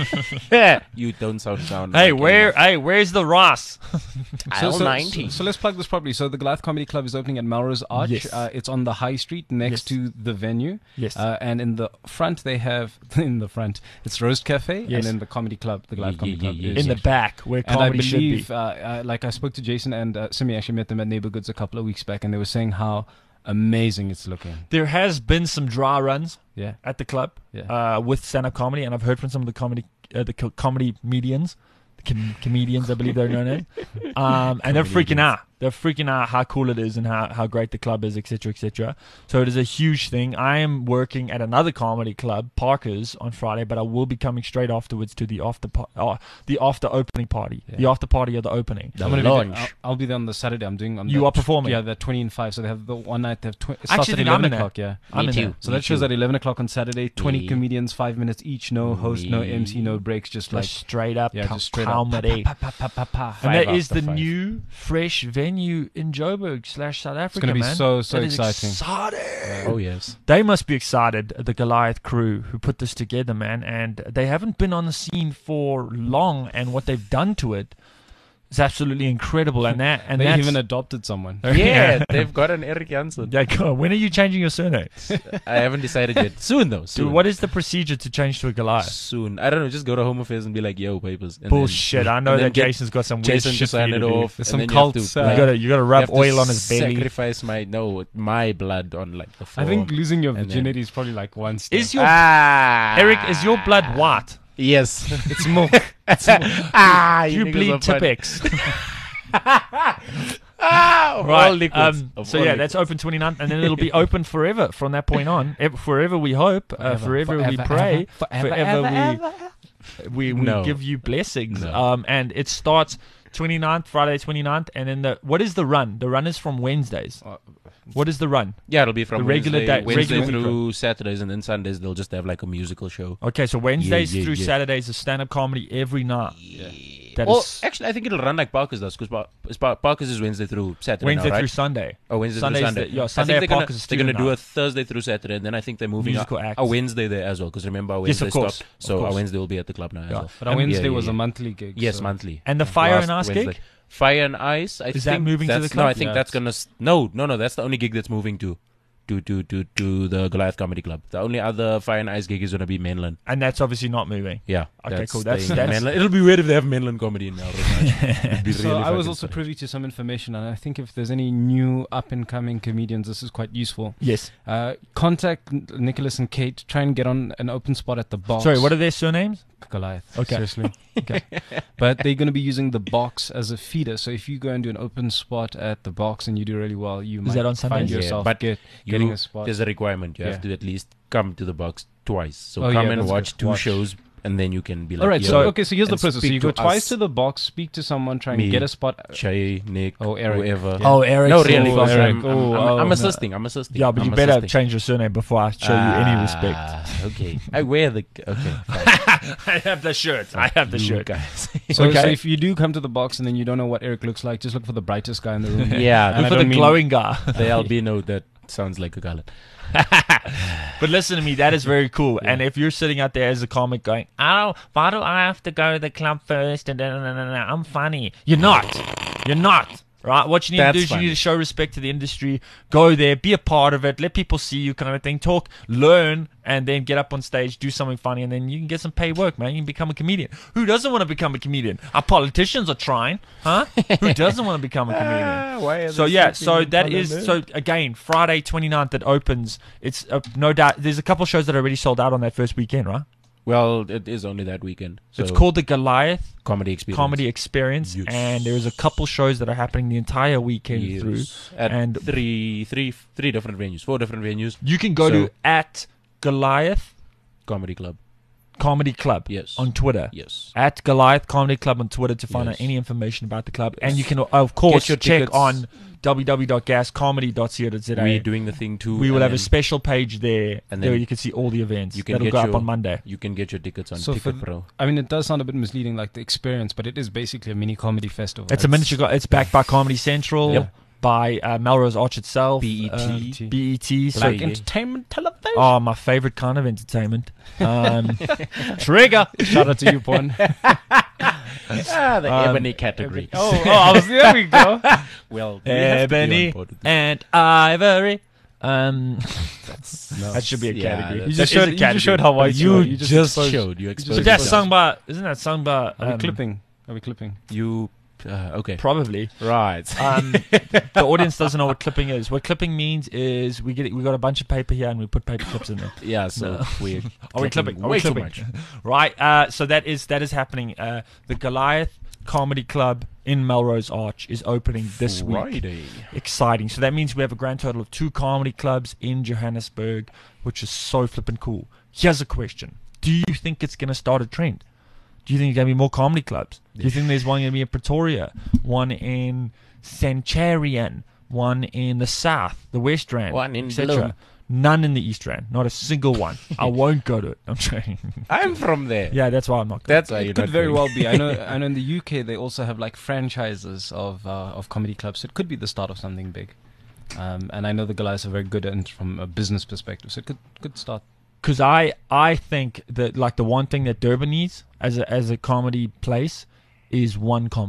You don't sound sound. Hey, like where? enough. Hey, where's the Ross? Aisle so, ninety. So, so let's plug this properly. So the Goliath Comedy Club is opening at Melrose Arch. Yes. Uh, it's on the High Street next Yes. to the venue. Yes. Uh, and in the front they have in the front it's Roast Cafe, Yes. and then the Comedy Club, the Goliath Yeah, Comedy yeah, Club. yeah, is- In the back, where and I comedy should be. believe, uh, uh, like I spoke to Jason and uh, Simi actually met them at Neighbor Goods a couple of weeks back, and they were saying how amazing it's looking. There has been some dry runs Yeah. at the club Yeah. uh, with stand-up comedy, and I've heard from some of the comedy, uh, the co- comedy medians, the com- comedians, I believe they're known as, um, and they're freaking out. They're freaking out how cool it is and how, how great the club is, et cetera, et cetera. So it is a huge thing. I am working at another comedy club, Parker's, on Friday, but I will be coming straight afterwards to the after pa- uh, the after opening party, Yeah. the after party of the opening. The I'm gonna be there- launch. I'll, I'll be there on the Saturday. I'm doing. On You the are performing? Yeah, they're twenty and five. So they have the one night. They have tw- it I starts actually at think I'm eleven in there. o'clock. Yeah. I'm Me in too. there. So Me that shows too. at eleven o'clock on Saturday. Twenty Yeah. comedians, five minutes each. No host, no M C, no breaks. Just like Like straight up yeah, co- just straight comedy. up. Pa, pa, pa, pa, pa, pa. And that Five is the after five. new, fresh venue in Joburg slash South Africa, gonna be man. so, so That is exciting. exciting. Oh yes. They must be excited, the Goliath crew who put this together, man. And they haven't been on the scene for long, and what they've done to it It's absolutely incredible, and that and They that's even adopted someone. Yeah, they've got an Eric Janssen. Yeah, go on. When are you changing your surname? I haven't decided yet. Soon though. Soon. Dude, what is the procedure to change to a Goliath? Soon. I don't know. Just go to Home Affairs and be like, "Yo, papers." And then- Bullshit. I know and then that get Jason's got some weird Jason shit to for sign you it to do. off. There's and some then you have cults, to, uh, You like, gotta you gotta you rub have to oil on his belly. Sacrifice my no, my blood on like the I form. think losing your And then- virginity is probably like one step. Is your Ah, Eric? Is your blood white? Yes. It's milk. ah, Do you niggas bleed are funny. Tipex? Ah, of all Right. liquids. Um, Of so all yeah, liquids. that's open twenty-ninth, and then it'll be open forever from that point on. Ev- Forever we hope. Uh, forever, we forever, pray. ever, forever, forever ever, we we, we No. give you blessings. No. Um, and it starts twenty-ninth, Friday twenty-ninth, and then the what is the run? The run is from Wednesdays. Uh, What is the run? Yeah, it'll be from The regular Wednesday, day- Wednesday regular week through Saturdays, and then Sundays they'll just have like a musical show. Okay, so Wednesdays yeah, through yeah. Saturdays is stand-up comedy every night. That Well, is actually, I think it'll run like Parker's does, because Parker's is Wednesday through Saturday. Wednesday now, right? through Sunday. Oh, Wednesday Sunday's through Sunday. the- yeah, I Sunday think at they're gonna, Parker's is they're gonna student do night. a Thursday through Saturday, and then I think they're moving Musical a, acts. a Wednesday there as well. Because remember, our Yes, Wednesday of course, stopped, of so our course. Wednesday will be at the club now as Yeah. well. But our Um, Wednesday yeah, yeah, was yeah. a monthly gig. Yes, so- monthly. And the Fire Last and Ice Wednesday. gig? Fire and Ice. I Is think that moving to the that's- club? No, I think Yeah, that's it's- gonna. s- No, no, no. That's the only gig that's moving to, to, to, to, to the Goliath Comedy Club. The only other Fire and Ice gig is gonna be mainland. And that's obviously not moving. Yeah. Okay, cool. That's- staying in that's- mainland. It'll be weird if they have mainland comedy in Melrose. It'd be So really I was fucking also strange. privy to some information, and I think if there's any new up-and-coming comedians, this is quite useful. Yes. Uh, contact N- Nicholas and Kate. Try and get on an open spot at the box. Sorry, what are their surnames? Goliath. Okay. Seriously. Okay. But they're going to be using the box as a feeder. So if you go and do an open spot at the box and you do really well, you Is might that on find Sundays? Yeah, yourself but get, You- getting a spot. There's a requirement. You have Yeah. to at least come to the box twice. So Oh, come yeah, and that's watch good. two Watch. shows, and then you can be like, All right. "Yo, So okay. So here's the and process. So speak you go to twice us." to the box, speak to someone, try and Me. get a spot. Shay, Nick, Oh, Eric. whoever. Yeah. Oh, Eric. No, really, Oh, because Eric. I'm, I'm, Oh, I'm, oh, I'm no. assisting. I'm assisting. Yeah, but you I'm better assisting. change your surname before I show you any respect. Ah, Okay. I wear the. Okay. I have the shirt. I have the You shirt. guys. So, Okay. so if you do come to the box and then you don't know what Eric looks like, just look for the brightest guy in the room. Yeah. And Look I for the don't mean- glowing guy. The albino that sounds like a gullet. But listen to me, that is very cool. And if you're sitting out there as a comic going, oh, why do I have to go to the club first? And then I'm funny. You're not. You're not. Right? What you need That's to do is you funny. need to show respect to the industry. Go there, be a part of it, let people see you, kind of thing. Talk, learn, and then get up on stage, do something funny, and then you can get some paid work, man. You can become a comedian. Who doesn't want to become a comedian? Our politicians are trying, huh? Who doesn't want to become a comedian? Ah, why are So they yeah, sleeping so in that front of is me? so again Friday twenty-ninth that opens. It's uh, no doubt there's a couple shows that are already sold out on that first weekend, right? Well, it is only that weekend. So It's called the Goliath Comedy Experience. Comedy Experience, Yes. and there is a couple shows that are happening the entire weekend Yes. through. At and three, three, three different venues, four different venues. You can go So- to at Goliath Comedy Club. Comedy Club Yes. on Twitter. Yes. At Goliath Comedy Club on Twitter to find Yes. out any information about the club, and you can of course your check tickets. on w w w dot gas comedy dot co dot z a. We're doing the thing too. We will and have a then special page there, and there then you can see all the events. you can That'll get go up your- on Monday. You can get your tickets on So for Ticket th- Pro. I mean, it does sound a bit misleading, like the experience, but it is basically a mini comedy festival. It's a miniature. Go- it's backed by Comedy Central, Yep. by uh, Melrose Arch itself, B E T. uh, B E T. So, Black yeah. entertainment television. oh, my favorite kind of entertainment. Um, Trigger. Shout out to you, Porn. Ah, the Um, ebony category. oh, oh, I was there. We go. Well, we have to be on Ebony board with this. and Ivory. Um, No. that should be a Yeah, category. that- You That just is a showed. You just category. showed how white you are. just, exposed- showed. You just exposed. But that's exposed sung by. Isn't that sung by? Are we um, clipping? Are we clipping? You. Uh, okay. Probably. Right. Um, the audience doesn't know what clipping is. What clipping means is we get we got a bunch of paper here and we put paper clips in there. yeah. So No. we're. Are we clipping? Are way we too clipping? much. Right. Uh, so that is that is happening. Uh, the Goliath Comedy Club in Melrose Arch is opening this week. Friday. Exciting. So that means we have a grand total of two comedy clubs in Johannesburg, which is so flippin' cool. Here's a question: do you think it's gonna start a trend? Do you think there's going to be more comedy clubs? Do you think there's one going to be in Pretoria, one in Centurion, one in the South, the West Rand, One in et cetera? Bloem. None in the East Rand. Not a single one. I won't go to it. I'm trying. I'm from there. Yeah, that's why I'm not going. That's why you're It could not very going. well be. I know. I know in the U K they also have like franchises of uh, of comedy clubs. So it could be the start of something big. Um, and I know the Goliaths are very good at from a business perspective. So it could could start. Because I, I think that like the one thing that Durban needs as a as a comedy place is one comedy club.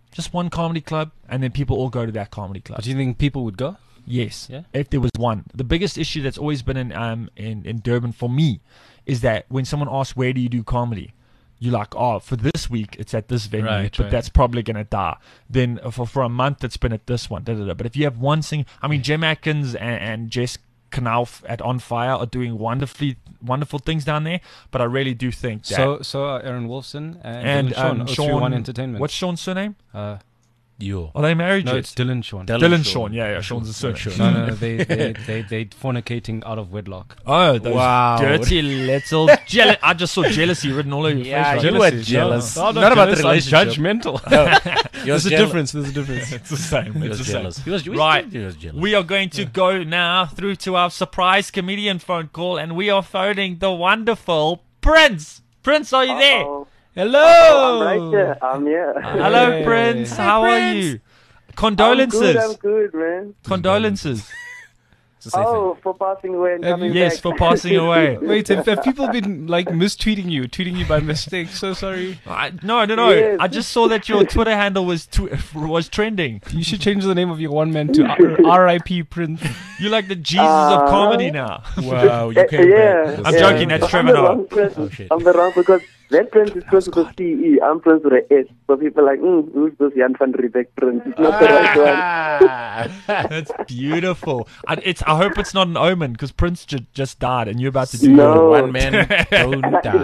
just one comedy club, and then people all go to that comedy club. But do you think people would go? Yes, Yeah? if there was one. The biggest issue that's always been in um in, in Durban for me is that when someone asks where do you do comedy, you're like, oh, for this week it's at this venue, Right, but right. that's probably gonna die. Then for for a month it's been at this one. Da, da, da. But if you have one sing, I mean, Jem Atkins and, and Jess Knauf at On Fire are doing wonderfully wonderful things down there. But I really do think that. So, so uh, Aaron Wolfson and, and Dylan Sean, um, oh three one Sean, Entertainment. what's Sean's surname? Uh, Yo. Are they married no, yet? it's Dylan Sean. Dylan Dylan Sean. Sean. Yeah, yeah. Sean's a surname. No, no, no, they they they they fornicating out of wedlock. Oh, those Wow. dirty little jealous. I just saw jealousy written all over your Yeah, face. you right? were jealous. No, Not about the jealous, relationship. I'm judgmental. He There's was a jealous. difference. There's a difference. It's the same. He It's was the same. jealous. He was, he was Right. He was jealous. We are going to go now through to our surprise comedian phone call, and we are phoning the wonderful Prince. Prince, are you there? Oh, Hello. I'm right here. I'm here. Hello, Hey. Prince. How are you? I'm Condolences. good, I'm good, man. Condolences. It's the same Oh, for passing away and Have coming Yes, back. for passing away. Wait, have, have people been like mistweeting you, tweeting you by mistake? So sorry. I, no, no, no. Yes. I just saw that your Twitter handle was tw- was trending. You should change the name of your one man to R- R I P Prince. You're like the Jesus of Uh, comedy now. Wow, you Uh, came yeah, back. I'm yeah. joking, that's I'm Trevor the Noah. wrong Prince. Oh, shit. I'm the wrong because that Prince is close to the C E. I'm Prince with an S. So people are like, mm, who's this Jan van Riebeck Prince? It's not the right one. Ah. That's beautiful. I, it's. I hope it's not an omen because Prince ju- just died, and you're about to do No. your One man don't die.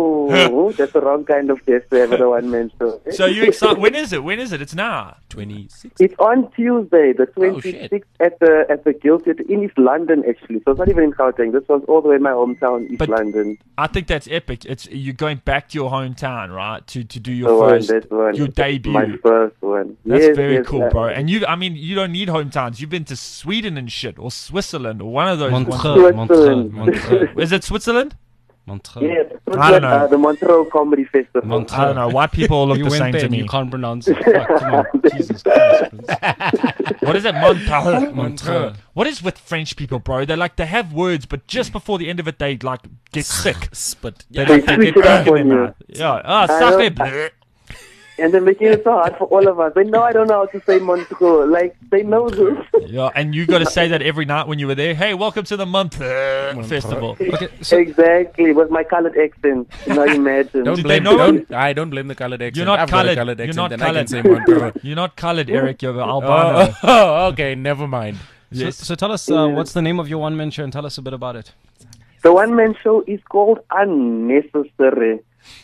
Yo, that's the wrong kind of guest to have at a one-man show. So you excited? When is it? When is it? It's now. twenty-six. It's on Tuesday, the Oh, shit. twenty-sixth, at the at the Guild Theatre in East London, actually. So it's not even in Gauteng. This was all the way in my hometown, East But- London. I think that's epic. It's you're going back to your hometown, right? To to do The your one, first, that one. your debut. My first one. That's Yes, very yes, cool, uh, bro. And you, I mean, you don't need hometowns. You've been to Sweden and shit, or Switzerland, or one of those. Montreux, ones. Montreux, Montreux, Is it Switzerland? Montreux. Yes, I don't know. Uh, the Montreux Comedy Festival. Montreux. I don't know. White people all look You the went same there to and me. you can't pronounce it. Fuck, come on. Jesus Christ, Prince. What is it? Montreux. Montreux. What is with French people, bro? They like they have words, but just before the end of it, they like get sick. Spit. They They like they switch get it up ink in on their you. mouth. Yeah. Ah, I sacre know. bleu. And they're making it so hard for all of us. They know I don't know how to say Montreux. Like, they know this. Yeah, and you got to say that every night when you were there. Hey, welcome to the Montreux Festival. Okay, so Exactly, with my colored accent. Now imagine. Don't Did blame. they know Don't, I don't blame the colored accent. You're not I've colored. got a colored You're accent, not and I can colored. say Montreux. You're not coloured, Eric. You're albino. Oh, oh, okay, never mind. So, Yes. so tell us, uh, what's the name of your one-man show, and tell us a bit about it. The one-man show is called Unnecessary,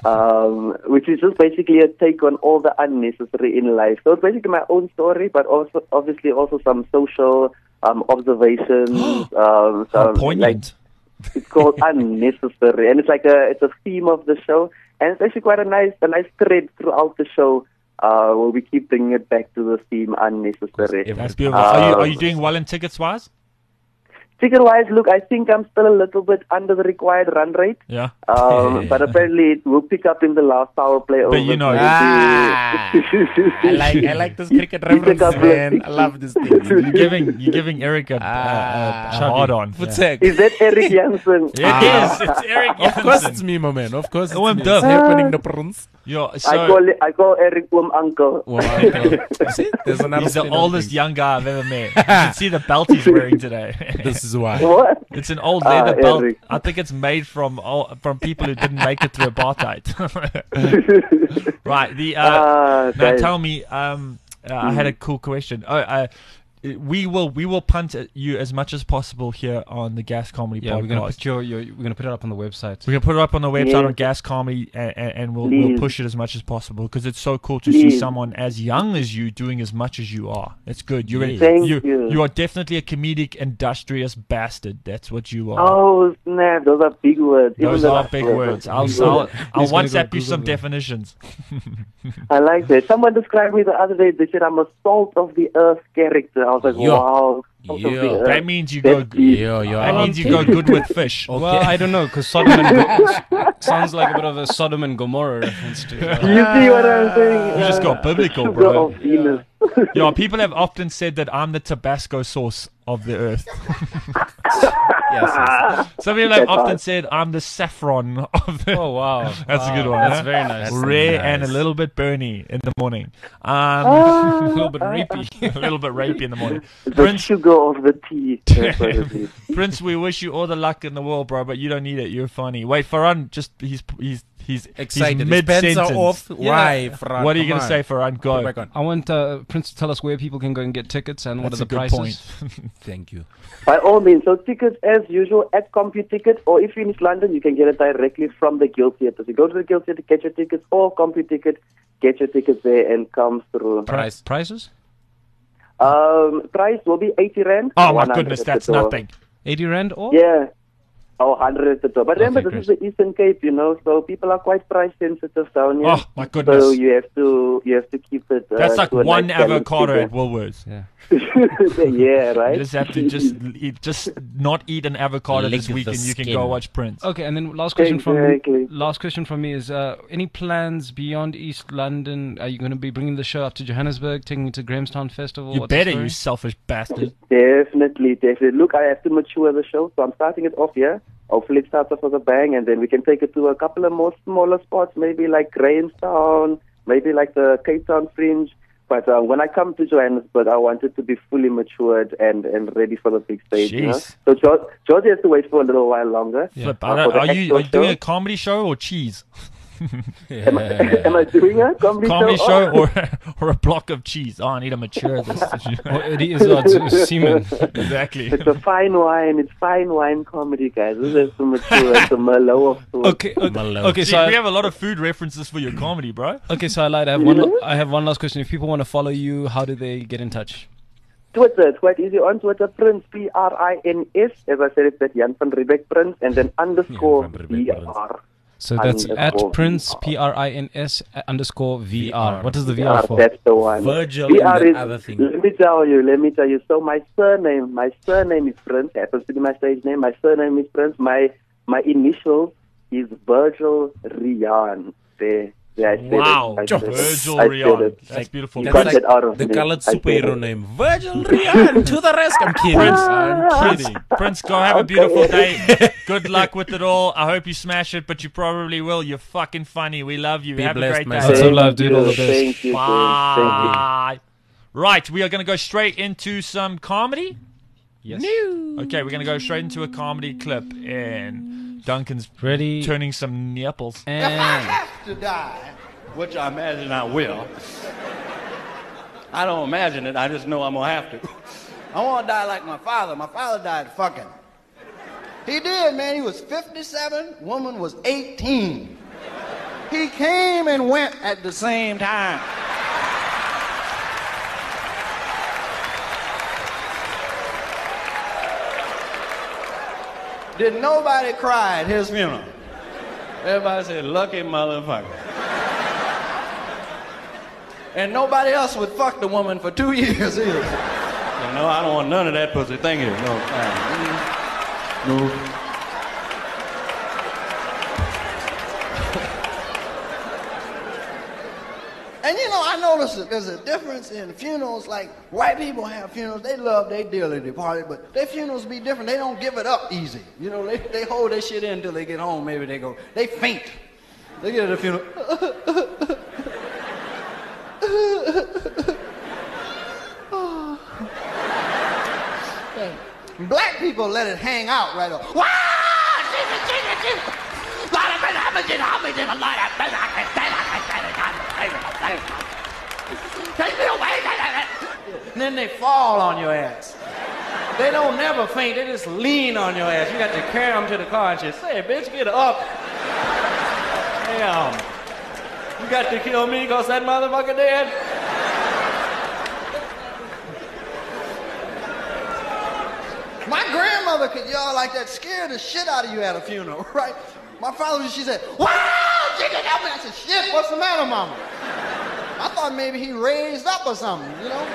um, which is just basically a take on all the unnecessary in life. So it's basically my own story, but also obviously also some social um, observations. um, How some, like, poignant. it's called Unnecessary, and it's like a it's a theme of the show, and it's actually quite a nice a nice thread throughout the show. Uh, where we keep bringing it back to the theme Unnecessary. That's beautiful. Are you, Um, are you doing well in tickets wise? Ticket-wise, look, I think I'm still a little bit under the required run rate. Yeah. Um, but apparently it will pick up in the last power play. But over you know- Ah, I like I like this cricket reference, man. I love this thing. You're giving you're giving Eric a, a, a, Ah, a hard on. Futsek. Is that Eric Jansen? It is. It's Eric Of course, Jansen. it's me, my man. Of course, it's, Oh, I'm me. dumb. It's happening, the prince. Yo, I so call it, I call Eric um uncle. Wow, okay. See, there's another he's the spin on oldest things. young guy I've ever met. You should see the belt he's wearing today. This is why. What? It's an old Ah, leather belt. Eric. I think it's made from all, from people who didn't make it through apartheid. Right. The uh, Ah, now guys. tell me. Um, uh, I had a cool question. Oh, uh, we will we will punt at you as much as possible here on the Gas Comedy Yeah, podcast. we're gonna put your, your we're gonna put it up on the website. We're gonna put it up on the website Yeah. on Gas Comedy, and, and, and we'll we'll Please. push it as much as possible because it's so cool to see Please. someone as young as you doing as much as you are. It's good. You're Yes. Thank you, you. you are definitely a comedic, industrious bastard. That's what you are. Oh snap! Those are big words. Even Those the are last big word. words. I'll He's I'll, gonna- I'll he's gonna WhatsApp go you Google some them. definitions. I like that. Someone described me the other day. They said I'm a salt of the earth character. I was like, Yo. wow. Salt of the Yo. earth. That means you go. That's deep. Yo, yo, That I'm means you go good with fish. Well, I don't know, because Sodom and Go- sounds like a bit of a Sodom and Gomorrah reference to. Do Uh, you see what I'm saying? You just got Uh, biblical, sugar bro. of Venus. Yeah, people have often said that I'm the Tabasco sauce of the earth. Yes, yes. Some people have often said, I'm the saffron of the... Oh, wow. That's Wow. a good one. That's huh? very nice. That's Rare nice. and a little bit burny in the morning. Um, a little bit rapey. a little bit rapey in the morning. The Prince, sugar of the tea. That's what it is. Prince, we wish you all the luck in the world, bro, but you don't need it. You're funny. Wait, Farhan, just he's he's he's Excited. He's His pants mid-sentence. are off. Why, Fran? What are you Come going to on. say, Farhan? Put Go. back on. I want uh, Prince to tell us where people can go and get tickets and what That's are a the good prices. point. Thank you. By all means, so tickets as usual at CompuTicket, or if you're in East London, you can get it directly from the Guild Theatre. So you go to the Guild Theatre, get your tickets, or CompuTicket, get your tickets there and come through. Price. Prices? Um, price will be eighty rand. Oh, my one hundred goodness, at the that's door. nothing. eighty rand or? Yeah. Oh, one hundred at the door. But remember, Okay, this is the Eastern Cape, you know, so people are quite price sensitive down here. Oh, my goodness. So you have to you have to keep it. Uh, That's like to a one nice balance avocado figure. at Woolworths. Yeah. Yeah, right. You just have to just eat, just not eat an avocado Lick this the weekend. You can skin. go watch Prince. Okay, and then last question Exactly. from last question from me is: uh, any plans beyond East London? Are you going to be bringing the show up to Johannesburg, taking it to Grahamstown Festival? You What's the better, story? you selfish bastard. Definitely, definitely. Look, I have to mature the show, so I'm starting it off here. Hopefully it starts off with a bang, and then we can take it to a couple of more smaller spots, maybe like Grahamstown, maybe like the Cape Town Fringe. But uh, when I come to Johannesburg, I want it to be fully matured and, and ready for the big stage. You know? Jeez. So George, George has to wait for a little while longer. Flip, uh, I don't- for the are you actual are you doing show. a comedy show or cheese? Am I, am I doing a comedy, Comedy show? show Oh. or or a block of cheese? Oh, I need to mature this. Or it is uh, it's semen. Exactly. It's a fine wine. It's fine wine comedy, guys. This is to mature. It's a Merlot of sorts. Okay, okay, okay. See, So I, we have a lot of food references for your comedy, bro. okay, so I lied. I have one. I have one last question. If people want to follow you, how do they get in touch? Twitter, it's quite easy. On Twitter, Prince, P R I N S. As I said, it's that Jan van Riebeck Prince, and then underscore Jan van V Riebeck R. So that's Underscore at Prince V R. P R I N S underscore V R. What is the V V R R, for? that's the one. Virgil V and R the is, other thing. Let me tell you, let me tell you. So my surname, my surname is Prince. Happens to be my stage name. My surname is Prince. My my initials is Virgil Rian. There, there I said Wow, it. I said it. Virgil I said Rian. it. That's beautiful. You That's got like that out of the me. colored I said superhero it. name. Virgil Rian to the rest. I'm kidding. I'm kidding. Prince, go have a Okay. beautiful day. Good luck with it all. I hope you smash it, but you probably will. You're fucking funny. We love you. Be have a blessed, great my day. son. Lots of Thank love, dude. you, All the best. Thank you, Prince. Thank you. Bye. Right, we are going to go straight into some comedy. Yes. Okay, we're going to go straight into a comedy clip, and Duncan's Ready. turning some nipples. And To die, which I imagine I will. I don't imagine it, I just know I'm gonna have to. I wanna die like my father. My father died fucking. He did, man. He was fifty-seven, woman was eighteen. He came and went at the same time. Did nobody cry at his funeral? Everybody said, lucky motherfucker. And nobody else would fuck the woman for two years either. So, no, I don't want none of that pussy. Thank you. No. uh, No. And you know, I noticed that there's a difference in funerals. Like, white people have funerals, they love their dearly departed, but their funerals be different. They don't give it up easy. You know, they, they hold their shit in until they get home. Maybe they go, they faint. They get at the funeral. Black people let it hang out right off. Wow! And then they fall on your ass. They don't never faint, they just lean on your ass. You got to carry them to the car and just say, bitch, get up. Damn. You got to kill me because that motherfucker dead? My grandmother could yell like that, scare the shit out of you at a funeral, right? My father, she said, wow, she can help me. I said, shit, what's the matter, mama? I thought maybe he raised up or something, you know?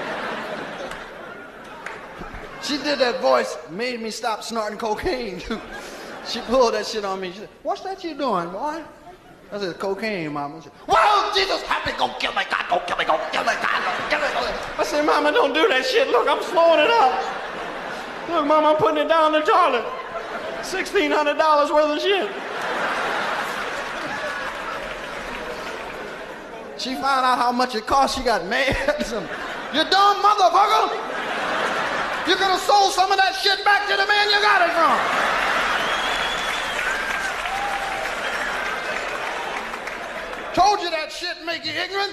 She did that voice, made me stop snorting cocaine. She pulled that shit on me. She said, what's that you doing, boy? I said, cocaine, mama. She said, whoa, Jesus, help me, go kill me, God, go kill me, go kill me, God, go kill me. I said, mama, don't do that shit. Look, I'm slowing it up. Look, mama, I'm putting it down the toilet. sixteen hundred dollars worth of shit. She found out how much it cost. She got mad. You dumb motherfucker! You could have sold some of that shit back to the man you got it from. Told you that shit make you ignorant.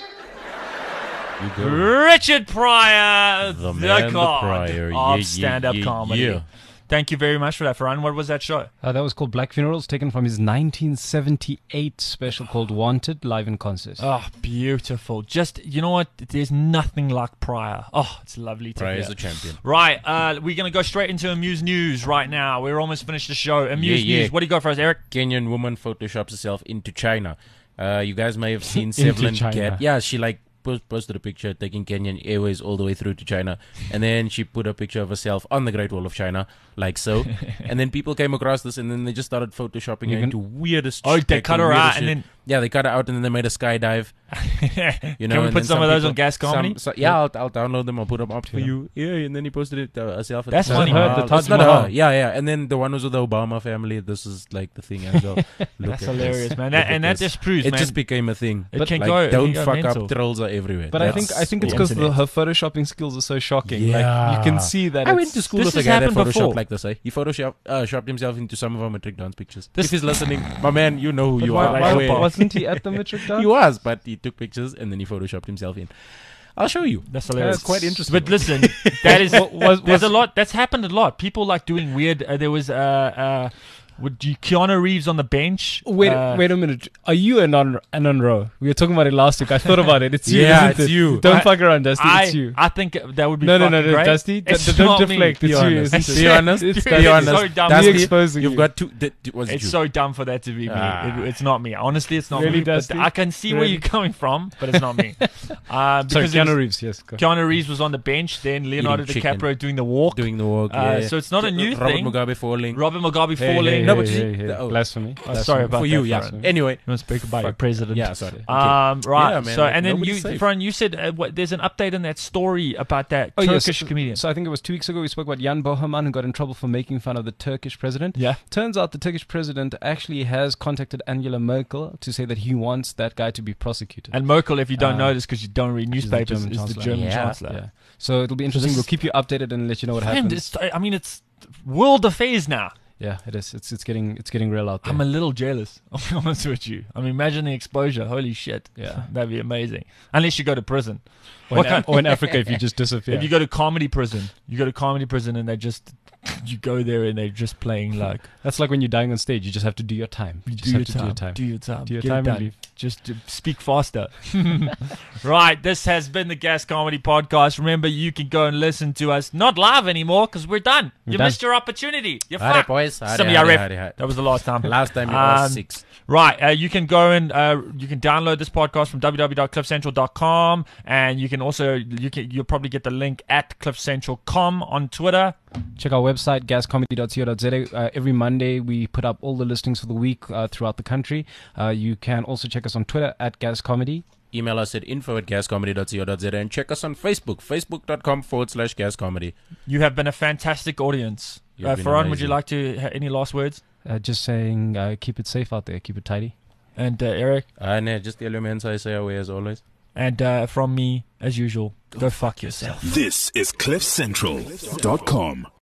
Richard Pryor, The the, man, the god Pryor. of Yeah, yeah, stand-up yeah, comedy. yeah. Thank you very much for that, Farhan. What was that show? Uh, that was called Black Funerals, taken from his nineteen seventy-eight special called Wanted, live in concert. Oh, beautiful. Just, you know what? There's nothing like Pryor. Oh, it's lovely to Pryor's hear. a champion. Right, uh, we're going to go straight into Amuse News right now. We're almost finished the show. Amuse Yeah, yeah. News. What do you got for us, Eric? Kenyan woman photoshops herself into China. Uh, you guys may have seen Sevlin China. get. Yeah, she like post- posted a picture taking Kenyan Airways all the way through to China, and then she put a picture of herself on the Great Wall of China, like so. And then people came across this, and then they just started photoshopping You her can- into weirdest. Oh, they like, cut her weirdest out, shit. and then- yeah, they cut her out, and then they made a skydive. You know, Can we and put then some of those on people- Gas Comedy? some- so- yeah, I'll, I'll download them. I'll put them up for you. Yeah, and then he posted it uh, herself. at That's the funny. Taj Her, Mahal. the Taj It's not Mahal. her. Yeah, yeah. And then the one was with the Obama family. This is like the thing as well. Look That's at hilarious, this. man. Look That, at and that this. just proves, it man, just became a thing. It But can like, go. it don't can go fuck mental. up. Trolls are everywhere. But I think That's I think it's the because internet. her photoshopping skills are so shocking. Yeah. Like you can see that. I it's, went to school This with a has guy that happened photoshopped before. like this. Eh? He photoshopped uh, shopped himself into some of our matric dance pictures. This- if he's listening, my man, you know who But you why- are. why- I swear. wasn't he at the matric dance? He was, but he took pictures and then he photoshopped himself in. I'll show you. That's hilarious. That's quite interesting. But listen, that is was- there's a was- lot that's happened a lot. People like doing weird. Uh, there was uh uh, would you, Keanu Reeves on the bench. Wait, uh, wait a minute. Are you an on an on row? We were talking about it last week. I thought about it. It's you. Yeah, isn't it's it? you. Don't I- fuck around, Dusty. I, it's you. I think that would be No, no, no, fucking no, great. Dusty. It's d- don't not deflect. Me. It's Be you. honest. It's Be you. honest. It's Be Dusty. honest. so dumb. Dusty, Me exposing you've you. got two. d- d- was it It's you? so dumb for that to be me. Ah. It, it's not me. Honestly, it's not Really, me. But Dusty? I can see where Really? you're coming from, but it's not me. Uh, Sorry, because it was- Keanu Reeves. Yes. Go. Keanu Reeves was on the bench. Then Leonardo Eating chicken. DiCaprio doing the walk. doing the walk. Uh, yeah, yeah. so it's not a new Robert thing. Mugabe falling. Robert Mugabe Hey, falling. hey, No, hey, but hey, see- hey. oh. Blasphemy. Oh, sorry about for that, you, yeah. Farhan. Anyway, You want to speak about your president? yeah, sorry. Okay. Um, right. Yeah, man, so, like, and then nobody's you, safe. Fran, you said uh, what, there's an update on that story about that Oh, yes. Turkish comedian. So I think it was two weeks ago we spoke about Jan Boherman, who got in trouble for making fun of the Turkish president. Yeah. Turns out the Turkish president actually has contacted Angela Merkel to say that he wants that guy to be prosecuted. And Merkel, if you don't Uh, know this because you don't read She's the newspapers, German is the chancellor. German Yeah. chancellor. Yeah. So it'll be interesting. this- We'll keep you updated and let you know what Friend, happens. it's, I mean, it's world affairs now. Yeah, it is. It's it's getting it's getting real out there. I'm a little jealous. I'll be honest with you. I mean, imagine the exposure. Holy shit. Yeah. That'd be amazing. Unless you go to prison. or, What in, kind- or in Africa if you just disappear. If you go to comedy prison, you go to comedy prison and they just, you go there and they're just playing like, That's like when you're dying on stage. You just have to do your time. You, you just do have your, to time, do your time. do your time. Do your Get it time and done. leave. Just to speak faster. Right, this has been the Gas Comedy Podcast. Remember, you can go and listen to us, not live anymore because we're done. We're you done. missed your opportunity. You're Howdy, fucked. boys. Howdy, Some of howdy, y'all howdy, ref- howdy. That was the last time. Last time you Um, was six. Right, uh, you can go and uh, you can download this podcast from w w w dot cliff central dot com, and you can also you can you'll probably get the link at cliff central dot com on Twitter. Check our website, gas comedy dot co dot z a. Uh, every Monday, we put up all the listings for the week uh, throughout the country. Uh, you can also check us on Twitter at gascomedy. Email us at info at gascomedy dot co dot z a and check us on Facebook, facebook.com forward slash gascomedy. You have been a fantastic audience. You've Uh, been Farhan, would you amazing. like to ha- any last words? Uh, just saying, uh, keep it safe out there. Keep it tidy. And uh, Eric, Uh, no, just the elements I say away as always. and uh, from me, as usual, go fuck yourself. This is cliff central dot com.